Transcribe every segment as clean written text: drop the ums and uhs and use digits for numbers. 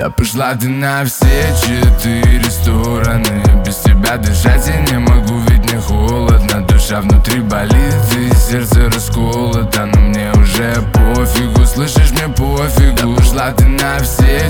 Да пошла ты на все 4 стороны. Без тебя дышать я не могу, ведь мне холодно. Душа внутри болит и сердце расколото, но мне уже пофигу, слышишь, мне пофигу. Да пошла ты на все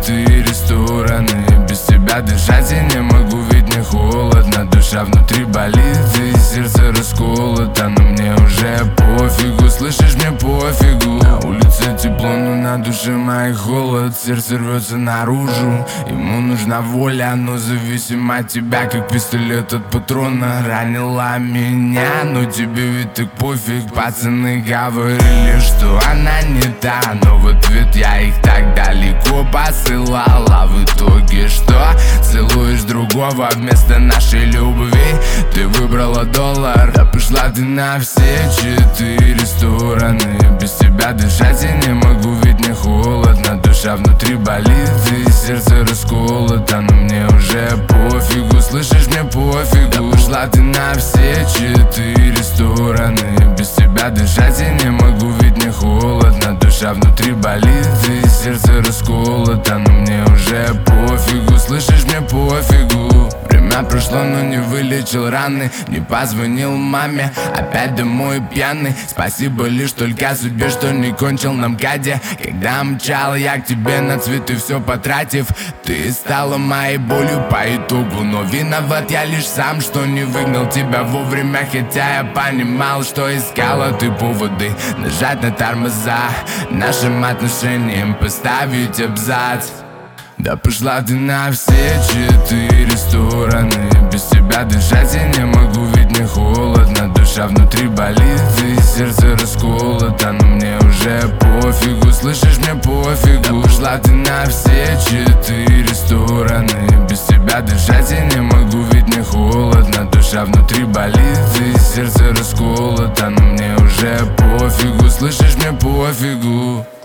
4 стороны. Без тебя дышать я не могу, ведь мне холодно. Душа внутри болит и сердце расколото, но мне уже пофигу, слышишь, мне пофигу. На улице тепло, но на душе моей холод. Сердце рвется наружу, ему нужна воля, но зависим от тебя, как пистолет от патрона. Ранила меня, но тебе ведь так пофиг. Пацаны говорили, что она не та, но в ответ я их так далеко посылал. А в итоге что? Целуешь другого вместо нашей любви. Ты выбрала доллар. Да пошла ты на все 4 стороны. Без тебя дышать я не могу, ведь мне холодно. Душа внутри болит и сердце расколото, но мне уже пофигу, слышишь, мне пофигу. Да пошла ты на все 4 стороны. Без тебя дышать я не могу, ведь мне холодно. Душа внутри болит и сердце расколото, но мне уже пофигу, слышишь, мне пофигу. Время прошло, но не вылечил раны. Не позвонил маме, опять домой пьяный. Спасибо лишь только судьбе, что не кончил на МКАДе. Когда мчал я к тебе на цветы, все потратив, ты стала моей болью по итогу. Но виноват я лишь сам, что не выгнал тебя вовремя. Хотя я понимал, что искала ты поводы нажать на тормоза, нашим отношениям поставить абзац. Да пошла ты на все 4 стороны. Без тебя дышать я не могу, ведь мне холодно. Душа внутри болит и сердце расколото, но мне уже пофигу, слышишь, мне пофигу. Да пошла ты на все 4 стороны. Без тебя дышать я не могу, ведь мне холодно. Душа внутри болит и сердце расколото, но мне уже пофигу, слышишь, мне пофигу.